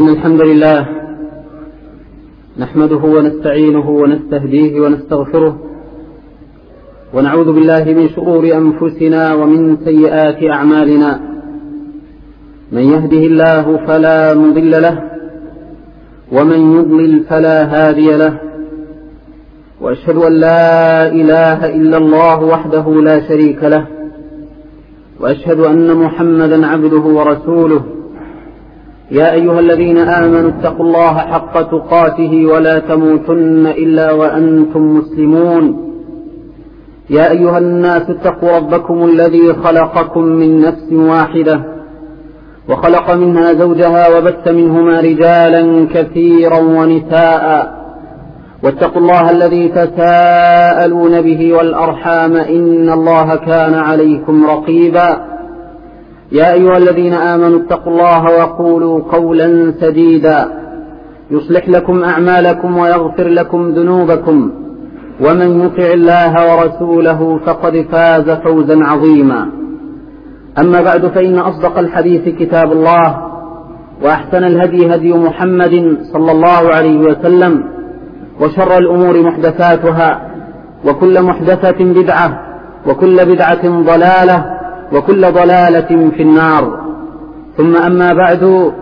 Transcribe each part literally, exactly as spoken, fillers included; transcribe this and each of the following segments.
إن الحمد لله نحمده ونستعينه ونستهديه ونستغفره ونعوذ بالله من شرور أنفسنا ومن سيئات أعمالنا. من يهده الله فلا مضل له ومن يضلل فلا هادي له، وأشهد أن لا إله إلا الله وحده لا شريك له، وأشهد أن محمدا عبده ورسوله. يا أيها الذين آمنوا اتقوا الله حق تقاته ولا تموتن إلا وأنتم مسلمون. يا أيها الناس اتقوا ربكم الذي خلقكم من نفس واحدة وخلق منها زوجها وبث منهما رجالا كثيرا ونساء، واتقوا الله الذي تساءلون به والأرحام إن الله كان عليكم رقيبا. يا أيها الذين آمنوا اتقوا الله وقولوا قولا سديدا يصلح لكم أعمالكم ويغفر لكم ذنوبكم، ومن يطع الله ورسوله فقد فاز فوزا عظيما. أما بعد، فإن أصدق الحديث كتاب الله، وأحسن الهدي هدي محمد صلى الله عليه وسلم، وشر الأمور محدثاتها، وكل محدثة بدعة، وكل بدعة ضلالة، وكل ضلالة في النار. ثم أما بعد،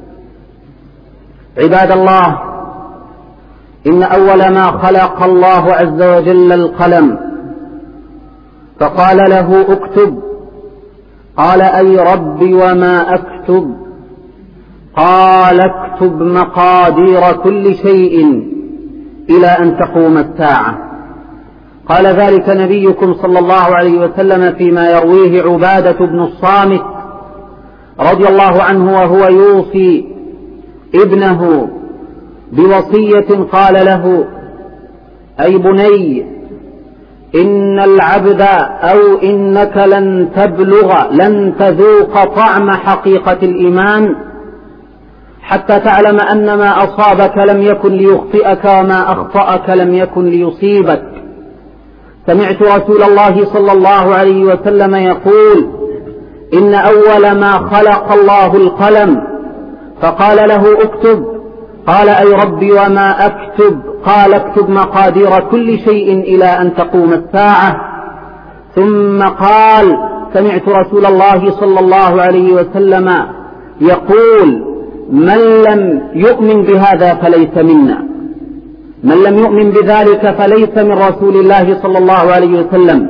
عباد الله، إن أول ما خلق الله عز وجل القلم، فقال له اكتب، قال أي رب وما أكتب؟ قال اكتب مقادير كل شيء إلى أن تقوم الساعة. قال ذلك نبيكم صلى الله عليه وسلم فيما يرويه عبادة بن الصامت رضي الله عنه وهو يوصي ابنه بوصية، قال له: أي بني، إن العبد أو إنك لن تبلغ لن تذوق طعم حقيقة الإيمان حتى تعلم أن ما أصابك لم يكن ليخطئك وما أخطأك لم يكن ليصيبك. سمعت رسول الله صلى الله عليه وسلم يقول: إن أول ما خلق الله القلم، فقال له اكتب، قال أي ربي وما أكتب؟ قال اكتب مقادير كل شيء إلى أن تقوم الساعة. ثم قال: سمعت رسول الله صلى الله عليه وسلم يقول: من لم يؤمن بهذا فليس منا، من لم يؤمن بذلك فليس من رسول الله صلى الله عليه وسلم.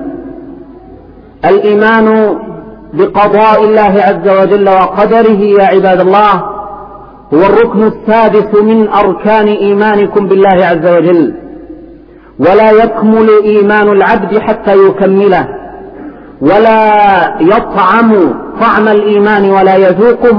الإيمان بقضاء الله عز وجل وقدره يا عباد الله هو الركن السادس من أركان إيمانكم بالله عز وجل، ولا يكمل إيمان العبد حتى يكمله، ولا يطعم طعم الإيمان ولا يذوقه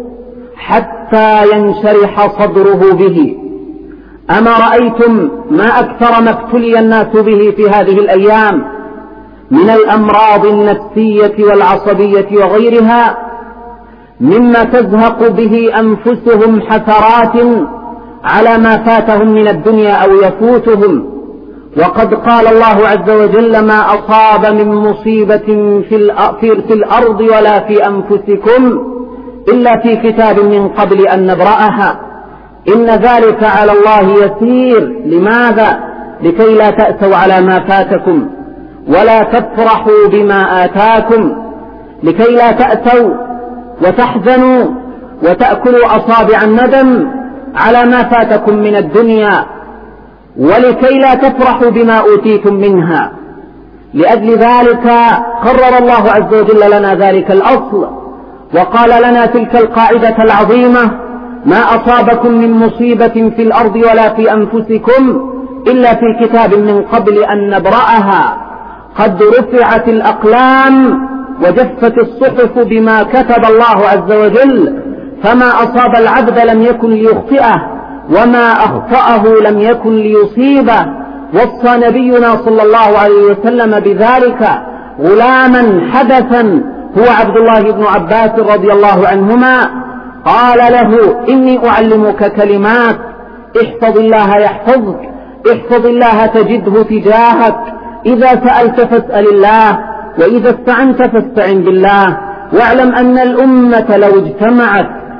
حتى ينشرح صدره به. أما رأيتم ما أكثر ما ابتلي الناس به في هذه الأيام من الأمراض النفسية والعصبية وغيرها، مما تزهق به أنفسهم حسرات على ما فاتهم من الدنيا أو يفوتهم. وقد قال الله عز وجل: ما أصاب من مصيبة في الأرض ولا في أنفسكم إلا في كتاب من قبل أن نبرأها إن ذلك على الله يسير. لماذا؟ لكي لا تأسوا على ما فاتكم ولا تفرحوا بما آتاكم، لكي لا تأسوا وتحزنوا وتأكلوا أصابع الندم على ما فاتكم من الدنيا، ولكي لا تفرحوا بما أوتيتم منها. لأجل ذلك قرر الله عز وجل لنا ذلك الأصل، وقال لنا تلك القاعدة العظيمة: ما أصابكم من مصيبة في الأرض ولا في أنفسكم إلا في كتاب من قبل أن نبرأها. قد رفعت الأقلام وجفت الصحف بما كتب الله عز وجل، فما أصاب العبد لم يكن ليخطئه، وما أخطأه لم يكن ليصيبه. وصى نبينا صلى الله عليه وسلم بذلك غلاما حدثا هو عبد الله بن عباس رضي الله عنهما، قال له: إني أعلمك كلمات، احفظ الله يحفظك، احفظ الله تجده تجاهك، إذا سألت فاسأل الله، وإذا استعنت فاستعن بالله، واعلم أن الأمة لو اجتمعت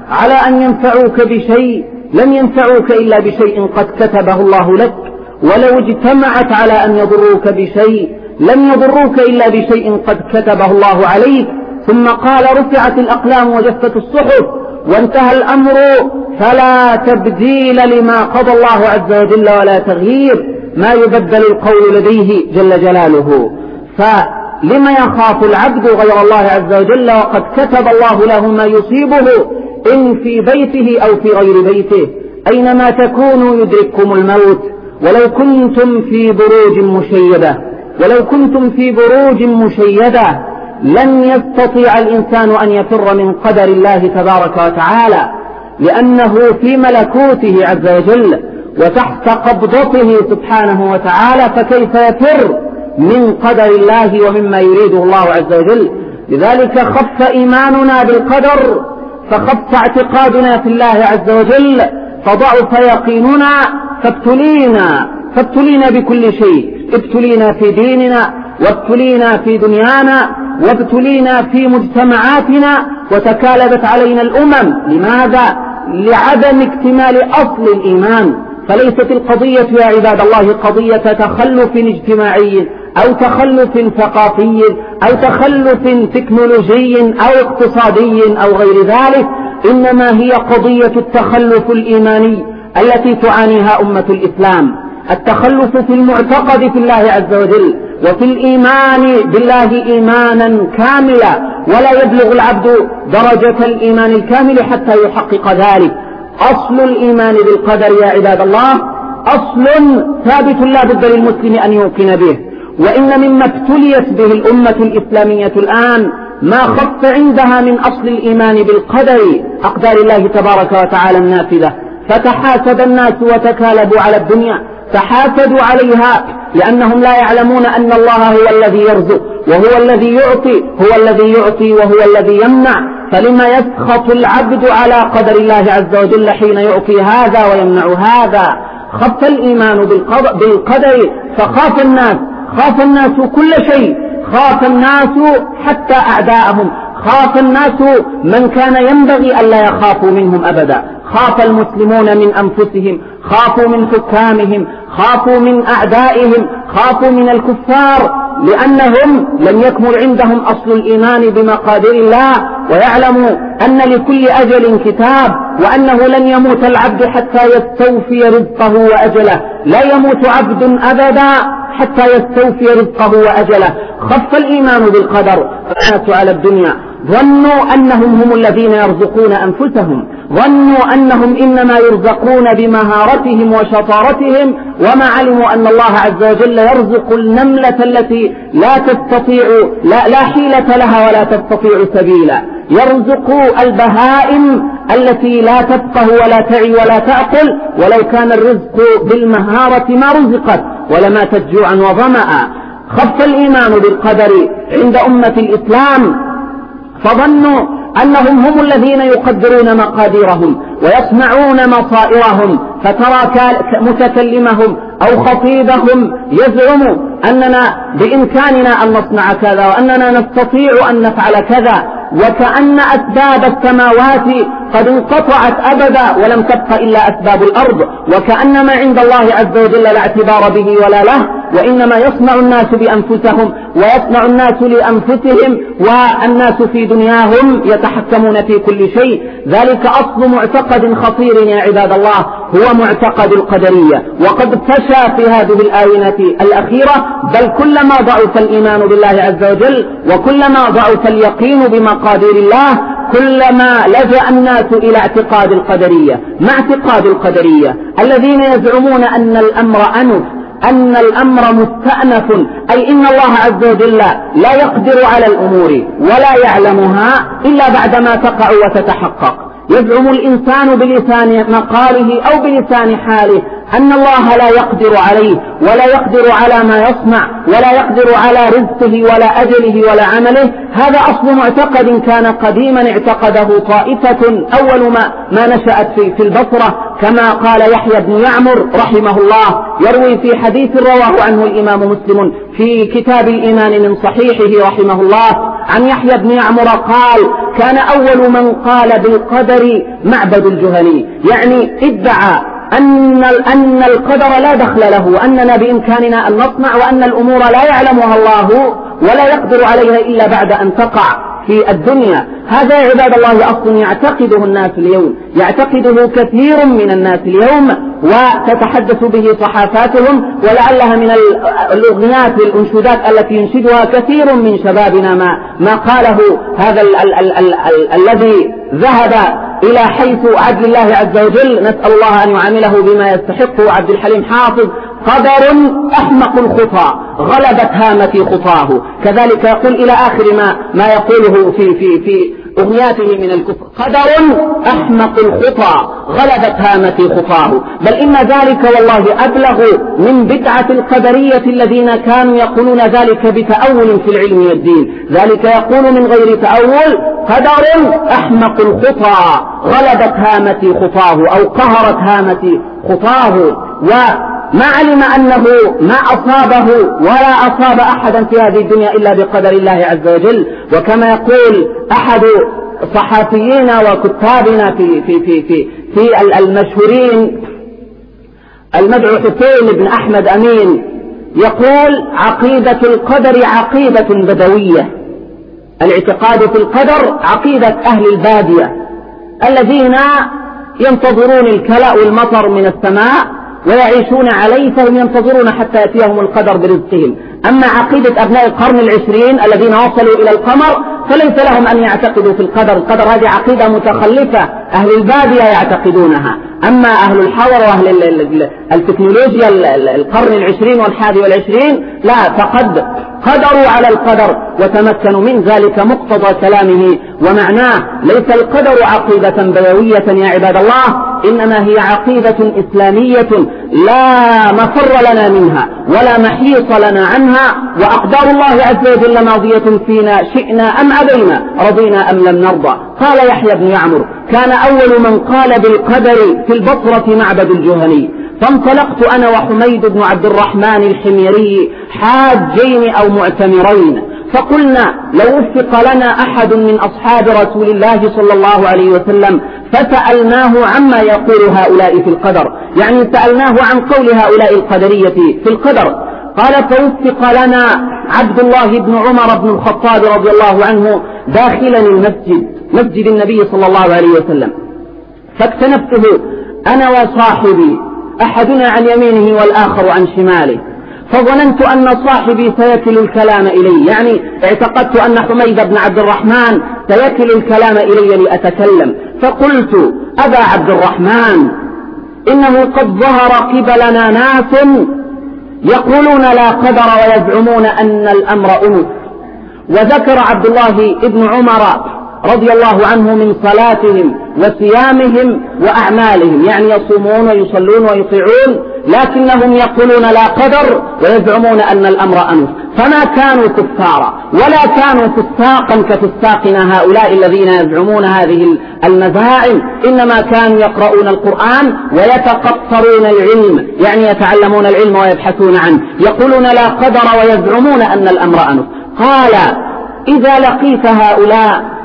على أن ينفعوك بشيء لم ينفعوك إلا بشيء قد كتبه الله لك، ولو اجتمعت على أن يضروك بشيء لم يضروك إلا بشيء قد كتبه الله عليك. ثم قال رفعت الأقلام وجفت الصحف وانتهى الأمر، فلا تبديل لما قضى الله عز وجل ولا تغيير، ما يبدل القول لديه جل جلاله. فلما يخاف العبد غير الله عز وجل وقد كتب الله له ما يصيبه إن في بيته أو في غير بيته؟ أينما تكونوا يدرككم الموت ولو كنتم في بروج مشيدة ولو كنتم في بروج مشيدة لن يستطيع الإنسان أن يفر من قدر الله تبارك وتعالى، لأنه في ملكوته عز وجل وتحت قبضته سبحانه وتعالى، فكيف يفر من قدر الله ومما يريده الله عز وجل؟ لذلك خف إيماننا بالقدر، فخف اعتقادنا في الله عز وجل، فضعف يقيننا، فابتلينا فابتلينا بكل شيء، ابتلينا في ديننا وابتلينا في دنيانا وابتلينا في مجتمعاتنا، وتكالبت علينا الأمم. لماذا؟ لعدم اكتمال أصل الإيمان. فليست القضية يا عباد الله قضية تخلف اجتماعي أو تخلف ثقافي أو تخلف تكنولوجي أو اقتصادي أو غير ذلك، إنما هي قضية التخلف الإيماني التي تعانيها أمة الإسلام. التخلف في المعتقد في الله عز وجل وفي الإيمان بالله إيمانا كاملا، ولا يبلغ العبد درجة الإيمان الكامل حتى يحقق ذلك. أصل الإيمان بالقدر يا عباد الله أصل ثابت لا بد للمسلم أن يوقن به. وإن مما ابتليت به الأمة الإسلامية الآن ما خف عندها من أصل الإيمان بالقدر، أقدار الله تبارك وتعالى النافذة، فتحاسد الناس وتكالبوا على الدنيا، تحاسدوا عليها لأنهم لا يعلمون أن الله هو الذي يرزق وهو الذي يعطي، هو الذي يعطي وهو الذي يمنع. فلما يسخط العبد على قدر الله عز وجل حين يعطي هذا ويمنع هذا؟ خف الإيمان بالقدر، فخاف الناس خاف الناس كل شيء، خاف الناس حتى أعداءهم، خاف الناس من كان ينبغي ألا يخافوا منهم أبدا. خاف المسلمون من أنفسهم، خافوا من حكامهم، خافوا من أعدائهم، خافوا من الكفار، لأنهم لم يكمل عندهم أصل الإيمان بمقادير الله، ويعلموا أن لكل أجل كتاب، وأنه لن يموت العبد حتى يستوفي رزقه وأجله، لا يموت عبد أبدا حتى يستوفي رزقه وأجله. خف الإيمان بالقدر، فالناس على الدنيا ظنوا أنهم هم الذين يرزقون أنفسهم، ظنوا أنهم إنما يرزقون بمهارتهم وشطارتهم، وما علموا أن الله عز وجل يرزق النملة التي لا تستطيع لا, لا حيلة لها ولا تستطيع سبيلا، يرزق البهائم التي لا تفقه ولا تعي ولا تعقل، ولو كان الرزق بالمهارة ما رزقت ولماتت جوعا وظمأ. خف الإيمان بالقدر عند أمة الإسلام، فظنوا أنهم هم الذين يقدرون مقاديرهم ويصنعون مصائرهم، فترى متكلمهم أو خطيبهم يزعم أننا بإمكاننا أن نصنع كذا وأننا نستطيع أن نفعل كذا، وكأن أسباب السماوات قد انقطعت أبدا ولم تبق إلا أسباب الأرض، وكأن ما عند الله عز وجل لا اعتبار به ولا له، وإنما يصنع الناس بأنفسهم ويصنع الناس لأنفسهم، والناس في دنياهم يتحكمون في كل شيء. ذلك أصل معتقد خطير يا عباد الله، هو معتقد القدرية، وقد فشى في هذه الآونة الأخيرة، بل كلما ضعف الإيمان بالله عز وجل وكلما ضعف اليقين بمقادير الله كلما لجأ الناس إلى اعتقاد القدرية. ما اعتقاد القدرية؟ الذين يزعمون أن الأمر أنف، أن الأمر مستأنف، أي إن الله عز وجل لا يقدر على الأمور ولا يعلمها إلا بعدما تقع وتتحقق. يزعم الإنسان بلسان مقاله أو بلسان حاله أن الله لا يقدر عليه ولا يقدر على ما يصنع ولا يقدر على رزقه ولا أجله ولا عمله. هذا أصل معتقد كان قديما اعتقده طائفة أول ما, ما نشأت في, في البصرة، كما قال يحيى بن يعمر رحمه الله، يروي في حديث رواه عنه الإمام مسلم في كتاب الإيمان من صحيحه رحمه الله، عن يحيى بن يعمر قال كان أول من قال بالقدر معبد الجهني، يعني ادعى أن أن القدر لا دخل له، أننا بإمكاننا أن نصنع، وأن الأمور لا يعلمها الله ولا يقدر عليها إلا بعد أن تقع في الدنيا. هذا يا عباد الله أصل يعتقده الناس اليوم، يعتقده كثير من الناس اليوم، وتتحدث به صحافاتهم، ولعلها من الأغنيات والأنشودات التي ينشدها كثير من شبابنا ما, ما قاله هذا ال ال ال ال ال الذي ذهب إلى حيث عدل الله عز وجل، نسأل الله أن يعامله بما يستحقه، عبد الحليم حافظ: قدر أحمق الخطى غلبت هامتي خطاه. كذلك يقول إلى آخر ما, ما يقوله في, في, في أغنياته من الكفر: قدر أحمق الخطى غلبت هامتي خطاه. بل إن ذلك والله أبلغ من بدعة القدرية الذين كانوا يقولون ذلك بتأول في العلم والدين. ذلك يقول من غير تأول: قدر أحمق الخطى غلبت هامتي خطاه، أو قهرت هامتي خطاه. وما علم أنه ما أصابه ولا أصاب أحدا في هذه الدنيا إلا بقدر الله عز وجل. وكما يقول أحد صحافينا وكتابنا في, في, في, في, في المشهورين المدعو حسين بن أحمد أمين، يقول: عقيدة القدر عقيدة بدوية. الاعتقاد في القدر عقيدة أهل البادية الذين ينتظرون الكلاء والمطر من السماء ويعيشون عليه، فهم ينتظرون حتى يأتيهم القدر برزقهم. أما عقيدة أبناء القرن العشرين الذين وصلوا إلى القمر فليس لهم أن يعتقدوا في القدر. القدر هذه عقيدة متخلفة، أهل البادية يعتقدونها. أما أهل الحضر وأهل التكنولوجيا القرن العشرين والحادي والعشرين لا، فقد قدروا على القدر وتمكنوا من ذلك مقتضى كلامه ومعناه. ليس القدر عقيدة بدوية يا عباد الله، إنما هي عقيدة إسلامية لا مفر لنا منها ولا محيص لنا عنها، وأقدار الله عز وجل ماضية فينا شئنا أم أبينا، رضينا أم لم نرضى. قال يحيى بن يعمر: كان أول من قال بالقدر في البصرة معبد الجهني، فانطلقت أنا وحميد بن عبد الرحمن الحميري حاجين أو معتمرين، فقلنا: لو وفق لنا أحد من أصحاب رسول الله صلى الله عليه وسلم فسألناه عما يقول هؤلاء في القدر، يعني سألناه عن قول هؤلاء القدرية في القدر. قال: فوفق لنا عبد الله بن عمر بن الخطاب رضي الله عنه داخلا المسجد، مسجد النبي صلى الله عليه وسلم، فاكتنفته أنا وصاحبي، أحدنا عن يمينه والآخر عن شماله، فظننت أن صاحبي سيكل الكلام إلي، يعني اعتقدت أن حميد بن عبد الرحمن سيكل الكلام إلي لأتكلم، فقلت: أبا عبد الرحمن، إنه قد ظهر قبلنا ناس يقولون لا قدر ويزعمون أن الأمر أنف. وذكر عبد الله بن عمر رضي الله عنه من صلاتهم وصيامهم وأعمالهم، يعني يصومون ويصلون ويطيعون، لكنهم يقولون لا قدر ويزعمون أن الأمر أنف. فما كانوا كفارا ولا كانوا فساقا كفساقنا هؤلاء الذين يزعمون هذه المزاعم، إنما كانوا يقرؤون القرآن ويتقصرون العلم، يعني يتعلمون العلم ويبحثون عنه، يقولون لا قدر ويزعمون أن الأمر أنف. قال: إذا لقيت هؤلاء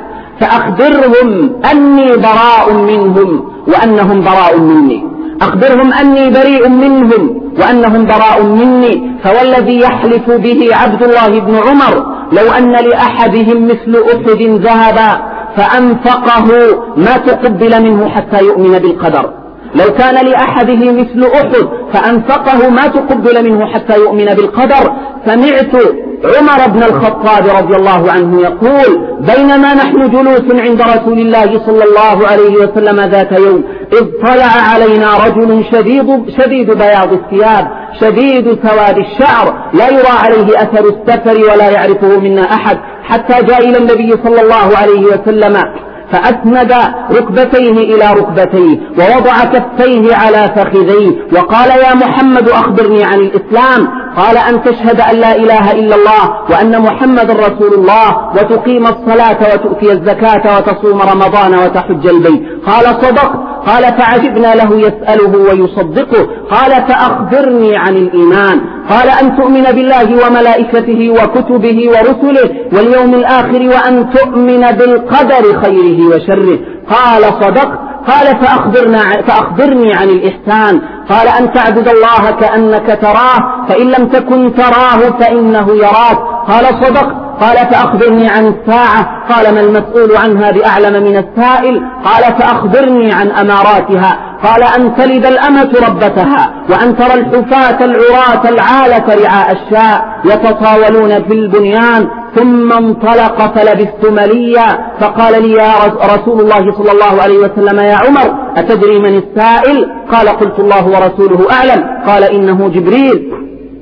فأخبرهم أني براء منهم وأنهم براء مني، أخبرهم أني بريء منهم وأنهم براء مني، فوالذي يحلف به عبد الله بن عمر لو أن لأحدهم مثل أحد ذهبا فأنفقه ما تقبل منه حتى يؤمن بالقدر. لو كان لأحده مثل أحد فأنفقه ما تقبل منه حتى يؤمن بالقدر. سمعت عمر بن الخطاب رضي الله عنه يقول: بينما نحن جلوس عند رسول الله صلى الله عليه وسلم ذات يوم، إذ طلع علينا رجل شديد, شديد بياض الثياب شديد سواد الشعر، لا يرى عليه أثر السفر ولا يعرفه منا أحد، حتى جاء إلى النبي صلى الله عليه وسلم فأسند ركبتيه إلى ركبتيه ووضع كفيه على فخذيه وقال: يا محمد أخبرني عن الإسلام. قال أن تشهد أن لا إله إلا الله وأن محمد رسول الله وتقيم الصلاة وتؤتي الزكاة وتصوم رمضان وتحج البيت. قال صدق. قال فعجبنا له يسأله ويصدقه. قال فأخبرني عن الإيمان. قال أن تؤمن بالله وملائكته وكتبه ورسله واليوم الآخر وأن تؤمن بالقدر خيره وشره. قال صدق. قال فأخبرنا فأخبرني عن الإحسان. قال أن تعبد الله كأنك تراه فإن لم تكن تراه فإنه يراك. قال صدق. قال فأخبرني عن الساعة. قال ما المسؤول عنها بأعلم من السائل. قال فأخبرني عن أماراتها. قال أن تلد الأمة ربتها وأن ترى الحفاة العراة العالة رعاء الشاء يتطاولون في البنيان. ثم انطلق فلبثت مليا فقال لي يا رسول الله صلى الله عليه وسلم يا عمر أتدري من السائل؟ قال قلت الله ورسوله أعلم. قال إنه جبريل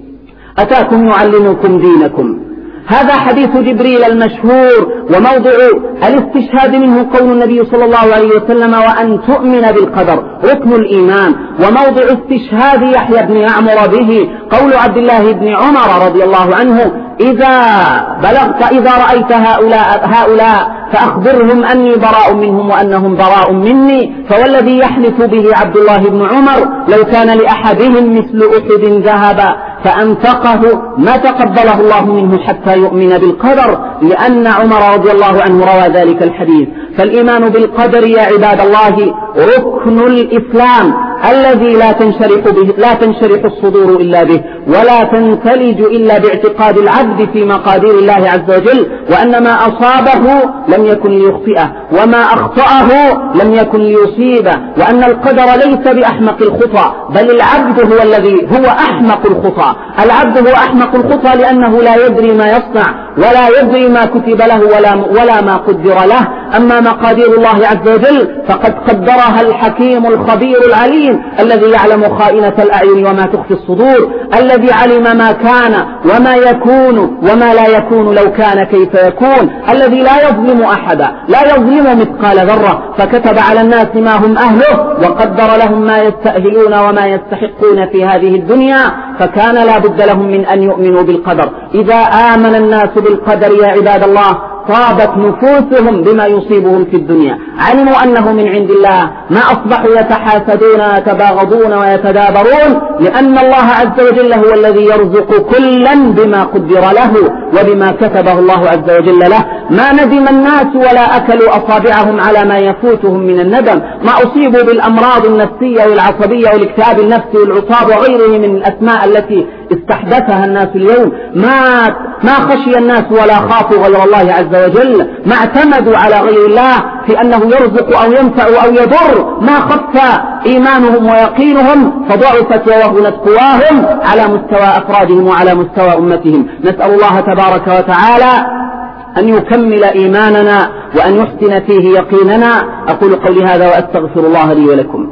أتاكم يعلمكم دينكم. هذا حديث جبريل المشهور وموضع الاستشهاد منه قول النبي صلى الله عليه وسلم وأن تؤمن بالقدر ركن الإيمان، وموضع استشهاد يحيى بن يعمر به قول عبد الله بن عمر رضي الله عنه إذا بلغت إذا رأيت هؤلاء, هؤلاء فأخبرهم أني براء منهم وأنهم براء مني. فوالذي يحلف به عبد الله بن عمر لو كان لأحدهم مثل أحد ذهبا فأنفقه ما تقبله الله منه حتى يؤمن بالقدر، لأن عمر رضي الله عنه روى ذلك الحديث. فالإيمان بالقدر يا عباد الله ركن الإسلام الذي لا تنشرح به لا تنشرح الصدور إلا به ولا تنتلج إلا باعتقاد العبد في مقادير الله عز وجل، وأن ما أصابه لم يكن ليخطئه وما أخطأه لم يكن ليصيبه، وأن القدر ليس بأحمق الخطأ بل العبد هو الذي هو أحمق الخطأ. العبد هو أحمق الخطأ لأنه لا يدري ما يصنع ولا يدري ما كتب له ولا, ولا ما قدر له. أما مقادير الله عز وجل فقد قدرها الحكيم الخبير العليم الذي يعلم خائنة الأعين وما تخفي الصدور، الذي علم ما كان وما يكون وما لا يكون لو كان كيف يكون، الذي لا يظلم أحدا لا يظلم مثقال ذرة، فكتب على الناس ما هم أهله وقدر لهم ما يستأهلون وما يستحقون في هذه الدنيا، فكان لا بد لهم من أن يؤمنوا بالقدر. إذا آمن الناس بالقدر يا عباد الله طابت نفوسهم بما يصيبهم في الدنيا، علموا أنه من عند الله، ما أصبحوا يتحاسدون ويتباغضون ويتدابرون، لأن الله عز وجل هو الذي يرزق كلا بما قدر له وبما كتبه الله عز وجل له. ما ندم الناس ولا أكلوا أصابعهم على ما يفوتهم من الندم، ما أصيبوا بالأمراض النفسية والعصبية والاكتئاب النفسي والعصاب وغيره من الأسماء التي استحدثها الناس اليوم، ما ما خشي الناس ولا خافوا غير الله عز وجل، ما اعتمدوا على غير الله في أنه يرزق أو ينفع أو يضر، ما خف إيمانهم ويقينهم فضعفت ووهنت قواهم على مستوى أفرادهم وعلى مستوى أمتهم. نسأل الله تبارك وتعالى أن يكمل إيماننا وأن يحسن فيه يقيننا. أقول قولي هذا وأستغفر الله لي ولكم.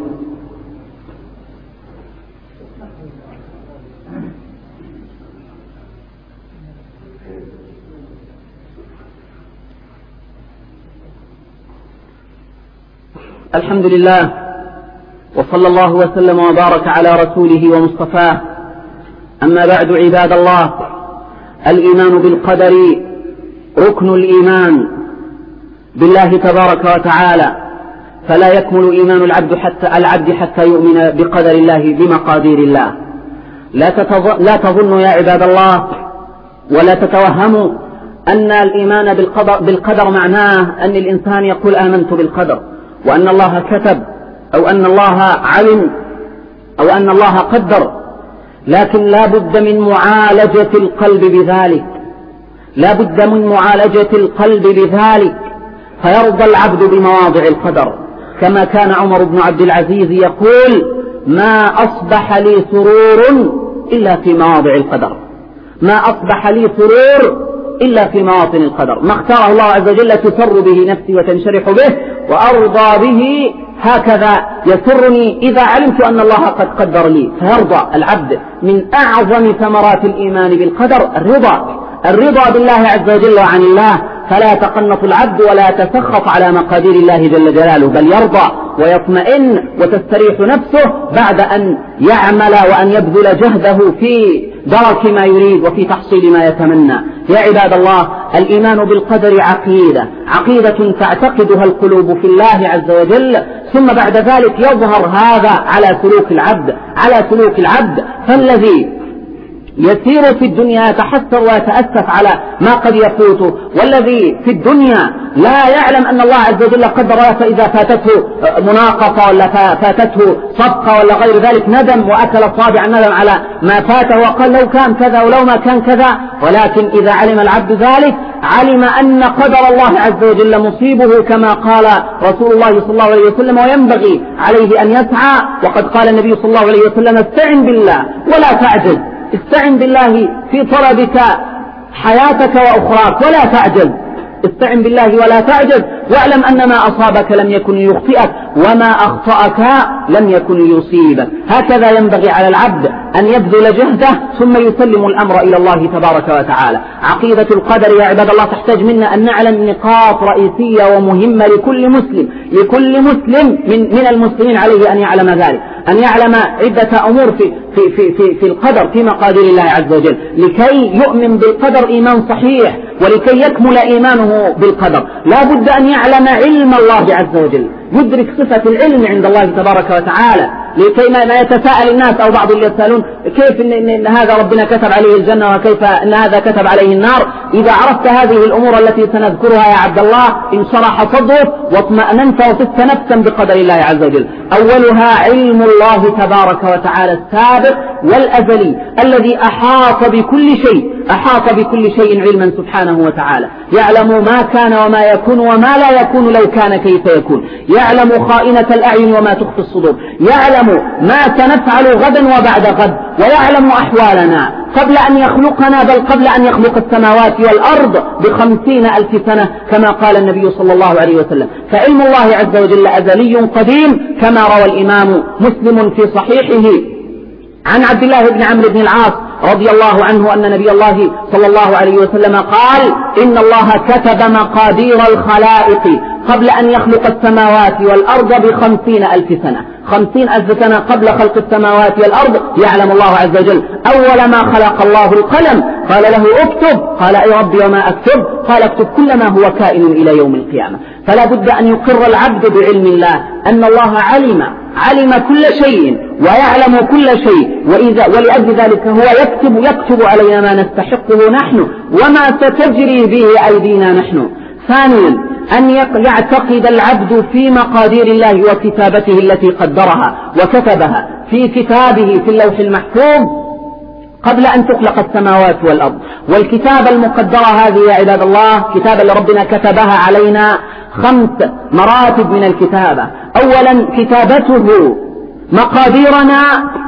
الحمد لله وصلى الله وسلم وبارك على رسوله ومصطفاه. أما بعد عباد الله، الإيمان بالقدر ركن الإيمان بالله تبارك وتعالى، فلا يكمل إيمان العبد حتى العبد حتى يؤمن بقدر الله بمقادير الله. لا, لا تظنوا يا عباد الله ولا تتوهموا أن الإيمان بالقدر, بالقدر معناه أن الإنسان يقول آمنت بالقدر وأن الله كتب أو أن الله علم أو أن الله قدر، لكن لا بد من معالجة القلب بذلك، لا بد من معالجة القلب بذلك فيرضى العبد بمواضع القدر، كما كان عمر بن عبد العزيز يقول ما أصبح لي سرور إلا في مواضع القدر، ما أصبح لي سرور إلا في مواطن القدر، ما اختاره الله عز وجل تسر به نفسي وتنشرح به وأرضى به، هكذا يسرني إذا علمت أن الله قد قدر لي. فيرضى العبد. من أعظم ثمرات الإيمان بالقدر الرضا، الرضا بالله عز وجل وعن الله، فلا يتقنط العبد ولا يتسخط على مقادير الله جل جلاله، بل يرضى ويطمئن وتستريح نفسه بعد أن يعمل وأن يبذل جهده في درك ما يريد وفي تحصيل ما يتمنى. يا عباد الله، الإيمان بالقدر عقيدة عقيدة تعتقدها القلوب في الله عز وجل، ثم بعد ذلك يظهر هذا على سلوك العبد على سلوك العبد فالذي يسير في الدنيا يتحسر ويتأسف على ما قد يفوته، والذي في الدنيا لا يعلم أن الله عز وجل قدر له، فإذا فاتته مناقصة ولا فاتته صفقة ولا غير ذلك ندم وأكل الصابع الندم على ما فاته وقال لو كان كذا ولو ما كان كذا. ولكن إذا علم العبد ذلك علم أن قدر الله عز وجل مصيبه كما قال رسول الله صلى الله عليه وسلم، وينبغي عليه أن يسعى. وقد قال النبي صلى الله عليه وسلم: استعن بالله ولا تعجز. استعن بالله في طلبك حياتك وأخراك ولا تعجز. استعن بالله ولا تعجز، واعلم أن ما أصابك لم يكن يخطئك وما أخطأك لم يكن يصيبك. هكذا ينبغي على العبد أن يبذل جهده ثم يسلم الأمر إلى الله تبارك وتعالى. عقيدة القدر يا عباد الله تحتاج منا أن نعلم نقاط رئيسية ومهمة لكل مسلم لكل مسلم من, من المسلمين عليه أن يعلم ذلك، أن يعلم عدة أمور في, في, في, في, في القدر في مقادير الله عز وجل لكي يؤمن بالقدر إيمان صحيح ولكي يكمل إيمانه بالقدر. لا بد أن يعلم علم الله عز وجل، يدرك صفة العلم عند الله تبارك وتعالى، لكي ما يتساءل الناس أو بعض اللي يسألون كيف إن, إن, إن هذا ربنا كتب عليه الجنة وكيف إن هذا كتب عليه النار. إذا عرفت هذه الأمور التي سنذكرها يا عبد الله انشرح صدرك واطمأننت وصدت نفسا بقدر الله عز وجل. أولها علم الله تبارك وتعالى السابق والأزلي الذي أحاط بكل شيء أحاط بكل شيء علما سبحانه وتعالى، يعلم ما كان وما يكون وما لا يكون لو كان كيف يكون، يعلم خائنة الأعين وما تخفي الصدور، يعلم ما سنفعل غدا وبعد غد، ويعلم أحوالنا قبل أن يخلقنا بل قبل أن يخلق السماوات والأرض بخمسين ألف سنة كما قال النبي صلى الله عليه وسلم. فعلم الله عز وجل أزلي قديم كما روى الإمام مسلم في صحيحه عن عبد الله بن عمرو بن العاص رضي الله عنه أن نبي الله صلى الله عليه وسلم قال: إن الله كتب مقادير الخلائق قبل أن يخلق السماوات والأرض بخمسين ألف سنة. خمسين ألف سنة قبل خلق السماوات والأرض يعلم الله عز وجل. أول ما خلق الله القلم قال له اكتب، قال أي ربي وما أكتب؟ قال اكتب كل ما هو كائن إلى يوم القيامة. فلا بد أن يقر العبد بعلم الله أن الله علم علم كل شيء ويعلم كل شيء، وإذا ولأجل ذلك هو يكتب يكتب علينا ما نستحقه نحن وما ستجري به أيدينا نحن. ثانيا أن يعتقد العبد في مقادير الله وكتابته التي قدرها وكتبها في كتابه في اللوح المحفوظ قبل أن تخلق السماوات والأرض. والكتابة المقدرة هذه يا عباد الله كتابة اللي ربنا كتبها علينا خمس مراتب من الكتابة. أولا كتابته مقاديرنا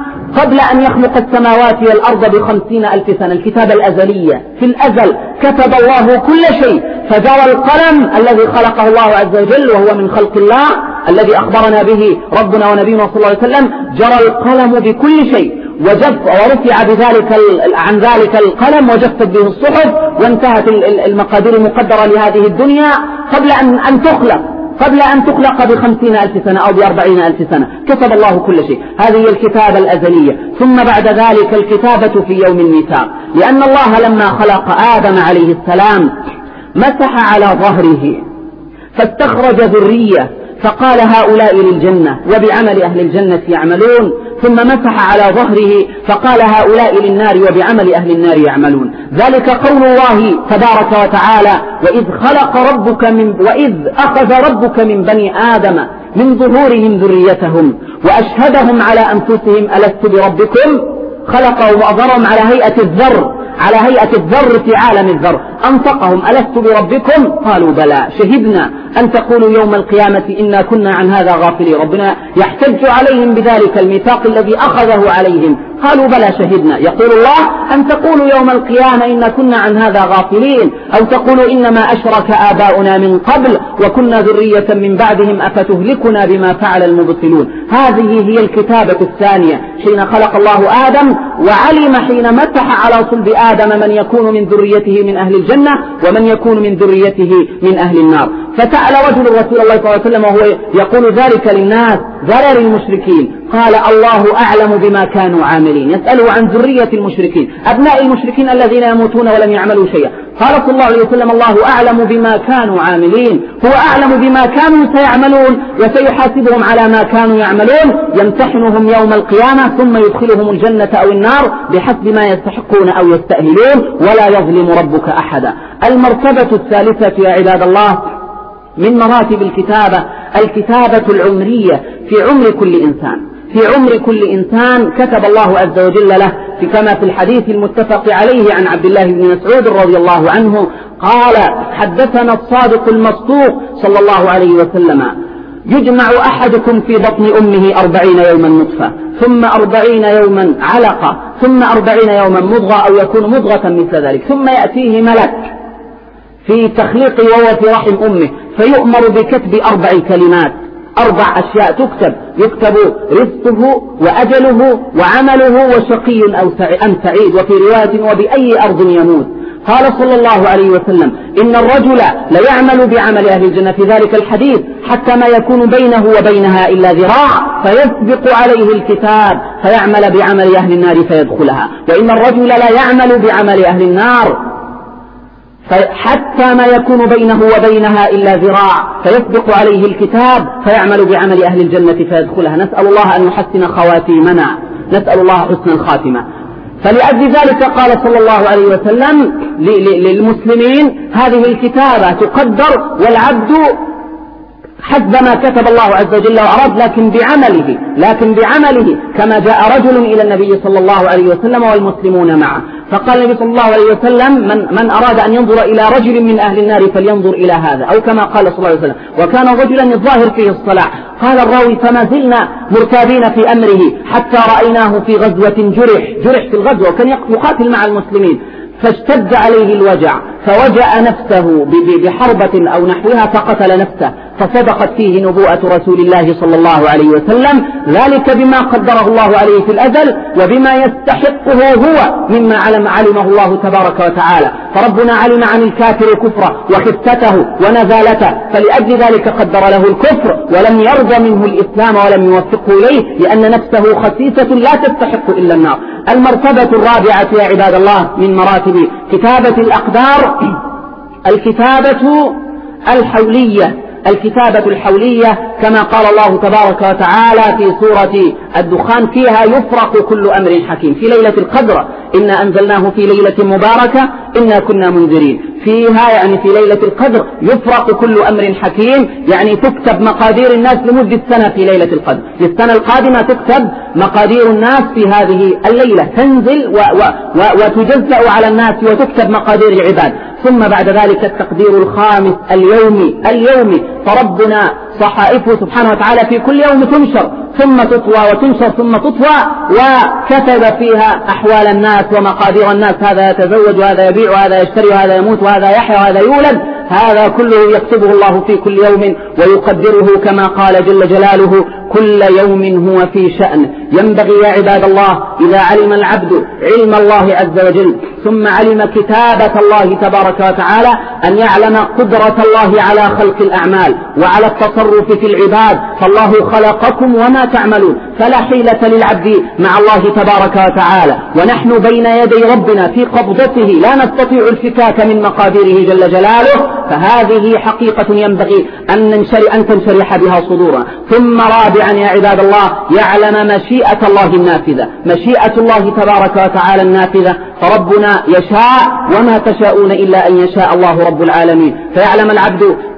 قبل أن يخلق السماوات والأرض بخمسين ألف سنة، الكتابة الأزلية في الأزل كتب الله كل شيء، فجرى القلم الذي خلقه الله عز وجل وهو من خلق الله الذي أخبرنا به ربنا ونبينا صلى الله عليه وسلم، جرى القلم بكل شيء وجف ورفع بذلك عن ذلك القلم وجفت به الصحف وانتهت المقادير المقدرة لهذه الدنيا قبل أن, أن تخلق قبل أن تخلق بخمسين ألف سنة أو بأربعين ألف سنة كتب الله كل شيء. هذه هي الكتابة الأزلية. ثم بعد ذلك الكتابة في يوم الميثاق، لأن الله لما خلق آدم عليه السلام مسح على ظهره فاستخرج ذرية فقال هؤلاء للجنة وبعمل أهل الجنة يعملون، ثم مسح على ظهره فقال هؤلاء للنار وبعمل أهل النار يعملون. ذلك قول الله تبارك وتعالى: وإذ خلق ربك من وإذ أخذ ربك من بني آدم من ظهورهم ذريتهم وأشهدهم على أنفسهم ألست بربكم؟ خلقهم وأظهرهم على هيئة الذر على هيئة الذر في عالم الذر، أنطقهم ألست بربكم؟ قالوا بلى شهدنا أن تقولوا يوم القيامة إنا كنا عن هذا غافلين. ربنا يحتج عليهم بذلك الميثاق الذي أخذه عليهم قالوا بلى شهدنا. يقول الله أن تقولوا يوم القيامة إن كنا عن هذا غافلين، أو تقولوا إنما أشرك آباؤنا من قبل وكنا ذرية من بعدهم أفتهلكنا بما فعل المبطلون. هذه هي الكتابة الثانية حين خلق الله آدم، وعلم حين مسح على صلب آدم من يكون من ذريته من أهل الجنة ومن يكون من ذريته من أهل النار. فسأل رجل رسول الله صلى الله عليه وسلم وهو يقول ذلك للناس ذرر المشركين، قال الله أعلم بما كانوا عاملين. يسأله عن ذرية المشركين، أبناء المشركين الذين يموتون ولم يعملوا شيئا. قال صلى الله عليه وسلم الله أعلم بما كانوا عاملين، هو أعلم بما كانوا سيعملون وسيحاسبهم على ما كانوا يعملون، يمتحنهم يوم القيامة ثم يدخلهم الجنة أو النار بحسب ما يستحقون أو يستأهلون، ولا يظلم ربك أحدا. المرتبة الثالثة يا عباد الله من مراتب الكتابة الكتابة العمرية في عمر كل إنسان. في عمر كل إنسان كتب الله عز وجل له، في كما في الحديث المتفق عليه عن عبد الله بن مسعود رضي الله عنه قال حدثنا الصادق المصدوق صلى الله عليه وسلم يجمع أحدكم في بطن أمه أربعين يوما نطفة ثم أربعين يوما علقة ثم أربعين يوما مضغة أو يكون مضغة مثل ذلك، ثم يأتيه ملك في تخليقه وهو في رحم أمه فيؤمر بكتب أربع كلمات، أربع أشياء تكتب، يكتب رزقه وأجله وعمله وشقي أو أم سعيد، وفي رواية وبأي أرض يموت. قال صلى الله عليه وسلم إن الرجل ليعمل بعمل أهل الجنة في ذلك الحديث حتى ما يكون بينه وبينها إلا ذراع فيسبق عليه الكتاب فيعمل بعمل أهل النار فيدخلها، وإن الرجل لا يعمل بعمل أهل النار حتى ما يكون بينه وبينها إلا ذراع فيسبق عليه الكتاب فيعمل بعمل أهل الجنة فيدخلها. نسأل الله أن يحسن خواتيمنا، نسأل الله حسن الخاتمة. فلأجل ذلك قال صلى الله عليه وسلم للمسلمين هذه الكتابة تقدر والعبد حسب ما كتب الله عز وجل وأراد، لكن بعمله لكن بعمله كما جاء رجل إلى النبي صلى الله عليه وسلم والمسلمون معه فقال النبي صلى الله عليه وسلم من, من أراد أن ينظر إلى رجل من أهل النار فلينظر إلى هذا، أو كما قال صلى الله عليه وسلم وكان رجلا الظاهر فيه الصلاح. قال الراوي فما زلنا مرتابين في أمره حتى رأيناه في غزوة جرح جرح في الغزوة وكان يقاتل مع المسلمين فاشتد عليه الوجع فوجأ نفسه بحربة أو نحوها فقتل نفسه، فصدقت فيه نبوءة رسول الله صلى الله عليه وسلم، ذلك بما قدره الله عليه في الأزل وبما يستحقه هو مما علم علمه الله تبارك وتعالى. فربنا علم عن الكافر كفره وخفتته ونزالته، فلأجل ذلك قدر له الكفر ولم يرضى منه الإسلام ولم يوفقه إليه، لأن نفسه خسيسة لا تستحق إلا النار. المرتبة الرابعة يا عباد الله من مراتب كتابة الأقدار الكتابة الحولية. الكتابة الحولية كما قال الله تبارك وتعالى في سورة الدخان فيها يفرق كل أمر حكيم. في ليلة القدر إنا أنزلناه في ليلة مباركة إنا كنا منذرين. فيها يعني في ليلة القدر يفرق كل أمر حكيم، يعني تكتب مقادير الناس لمدة سنة في ليلة القدر. للسنة القادمة تكتب مقادير الناس في هذه الليلة، تنزل و و و وتجزأ على الناس وتكتب مقادير العباد. ثم بعد ذلك التقدير الخامس اليومي اليومي فربنا صحائفه سبحانه وتعالى في كل يوم تنشر ثم تطوى وتنشر ثم تطوى، وكتب فيها أحوال الناس ومقادير الناس، هذا يتزوج وهذا يبيع وهذا يشتري وهذا يموت وهذا يحيى وهذا يولد، هذا كله يكتبه الله في كل يوم ويقدره كما قال جل جلاله كل يوم هو في شأن. ينبغي يا عباد الله إذا علم العبد علم الله عز وجل ثم علم كتابة الله تبارك وتعالى أن يعلم قدرة الله على خلق الأعمال وعلى التصرف في العباد، فالله خلقكم وما تعملون، فلا حيلة للعبد مع الله تبارك وتعالى، ونحن بين يدي ربنا في قبضته لا نستطيع الفكاك من مقاديره جل جلاله، فهذه حقيقة ينبغي أن, ننشر أن تنشرح بها صدورنا. ثم رابعا يا عباد الله يعلم مشيئة الله النافذة، مشيئة الله تبارك وتعالى النافذة، فربنا يشاء وما تشاءون إلا أن يشاء الله رب العالمين. فيعلم العبد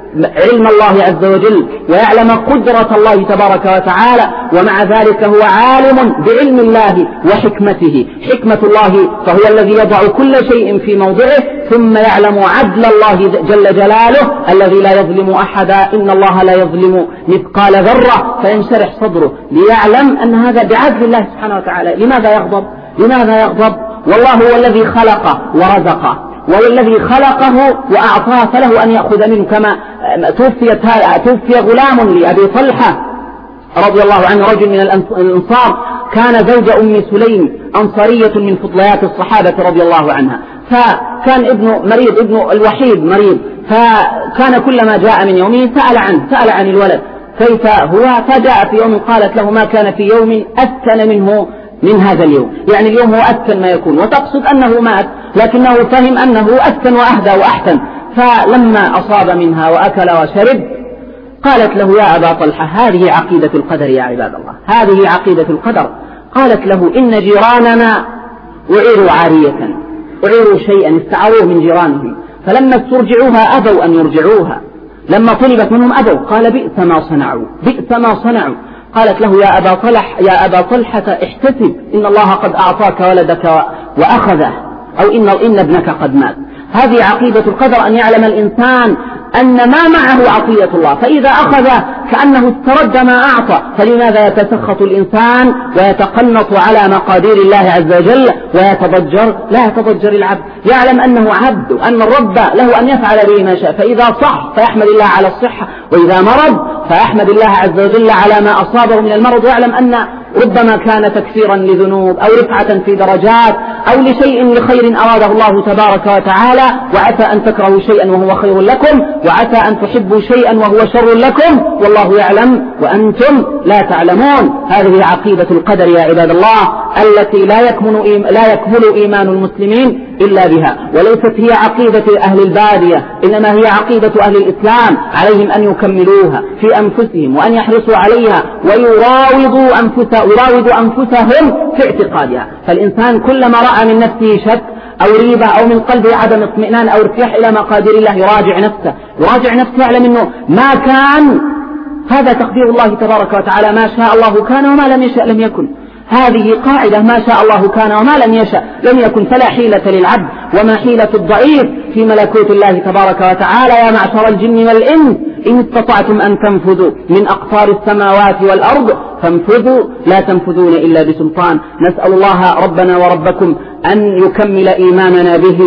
علم الله عز وجل ويعلم قدرة الله تبارك وتعالى، ومع ذلك هو عالم بعلم الله وحكمته. حكمة الله فهو الذي يضع كل شيء في موضعه، ثم يعلم عدل الله جل جلاله الذي لا يظلم أحدا، إن الله لا يظلم مثقال ذرة، فينشرح صدره ليعلم أن هذا بعدل الله سبحانه وتعالى. لماذا يغضب؟ لماذا يغضب؟ والله هو الذي خلق ورزقه، والذي خلقه وأعطاه، فله أن يأخذ منه. كما توفيت توفي غلام لأبي طلحة رضي الله عنه، رجل من الأنصار، كان زوج أم سليم أنصارية من فضليات الصحابة رضي الله عنها، فكان ابنه مريض، ابنه الوحيد مريض، فكان كلما جاء من يومه سأل عنه سأل عن الولد كيف هو، فجاء في يوم قالت له ما كان في يوم أسكن منه من هذا اليوم، يعني اليوم هو أسكن ما يكون، وتقصد أنه مات، لكنه فهم أنه أسكن وأهدى وأحسن. فلما أصاب منها وأكل وشرب قالت له يا أبا طلحة هذه عقيدة القدر يا عباد الله، هذه عقيدة القدر. قالت له إن جيراننا أعيروا عارية، أعيروا شيئا استعروه من جيرانهم، فلما استرجعوها أبوا أن يرجعوها، لما طلبت منهم أبوا. قال بئس ما صنعوا، بئس ما صنعوا. قالت له يا أبا طلح يا أبا طلحة احتسب، إن الله قد أعطاك ولدك وأخذه، أو إن, إن ابنك قد مات. هذه عقيدة القدر، أن يعلم الإنسان أن ما معه عطية الله، فإذا أخذ كأنه استرد ما أعطى. فلماذا يتسخط الإنسان ويتقنط على مقادير الله عز وجل ويتضجر؟ لا يتضجر العبد، يعلم أنه عبد، وأن الرب له أن يفعل به ما شاء، فإذا صح فيحمد الله على الصحة، وإذا مرض فيحمد الله عز وجل على ما أصابه من المرض، ويعلم أن ربما كان تكفيرا لذنوب أو رفعة في درجات أو لشيء لخير أراده الله تبارك وتعالى. وعسى أن تكرهوا شيئا وهو خير لكم، وعسى أن تحبوا شيئا وهو شر لكم، والله يعلم وأنتم لا تعلمون. هذه عقيدة القدر يا عباد الله التي لا يكمل لا يكمل إيمان المسلمين إلا بها، وليست هي عقيدة أهل البادية، إنما هي عقيدة أهل الإسلام، عليهم أن يكملوها في أنفسهم وأن يحرصوا عليها ويراودوا أنفسهم يراودوا أنفسهم في اعتقادها. فالإنسان كلما رأى من نفسه شك أو ريبة أو من قلبه عدم اطمئنان أو ارتياح إلى مقادير الله يراجع نفسه يراجع نفسه يعلم أنه ما كان، هذا تقدير الله تبارك وتعالى، ما شاء الله كان وما لم يشأ لم يكن. هذه قاعدة، ما شاء الله كان وما لم يشأ لم يكن، فلا حيلة للعبد وما حيلة الضعيف في ملكوت الله تبارك وتعالى. يا معشر الجن والإنس إن استطعتم أن تنفذوا من أقطار السماوات والأرض فانفذوا لا تنفذون إلا بسلطان. نسأل الله ربنا وربكم أن يكمل إيماننا به،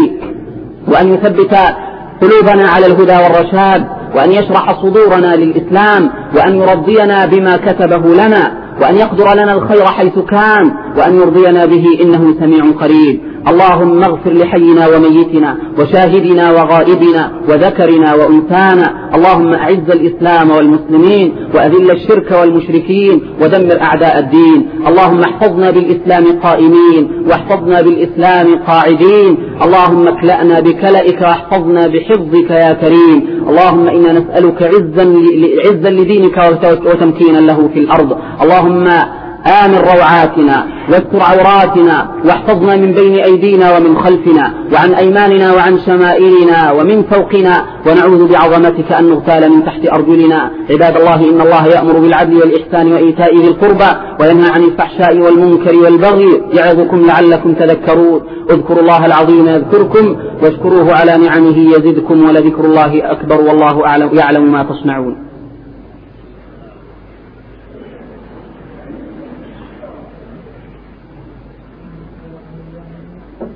وأن يثبت قلوبنا على الهدى والرشاد، وأن يشرح صدورنا للإسلام، وأن يرضينا بما كتبه لنا، وأن يقدر لنا الخير حيث كان، وأن يرضينا به إنه سميع قريب. اللهم اغفر لحينا وميتنا وشاهدنا وغائبنا وذكرنا وأنثانا. اللهم أعز الإسلام والمسلمين وأذل الشرك والمشركين ودمر أعداء الدين. اللهم احفظنا بالإسلام قائمين واحفظنا بالإسلام قاعدين. اللهم اكلأنا بكلئك واحفظنا بحفظك يا كريم. اللهم إنا نسألك عزا, عزا لدينك وتمكينا له في الأرض. اللهم آمن روعاتنا واستر عوراتنا، واحفظنا من بين أيدينا ومن خلفنا وعن أيماننا وعن شمائلنا ومن فوقنا، ونعوذ بعظمتك أن نغتال من تحت أرجلنا. عباد الله إن الله يأمر بالعدل والإحسان وإيتاء ذي القربى وينهى عن الفحشاء والمنكر والبغي يعظكم لعلكم تذكرون. اذكروا الله العظيم يذكركم واشكروه على نعمه يزدكم ولذكر الله أكبر والله أعلم يعلم ما تصنعون.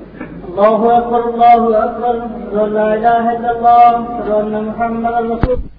الله أكبر الله أكبر، لا إله إلا الله، أشهد أن محمدا رسول الله.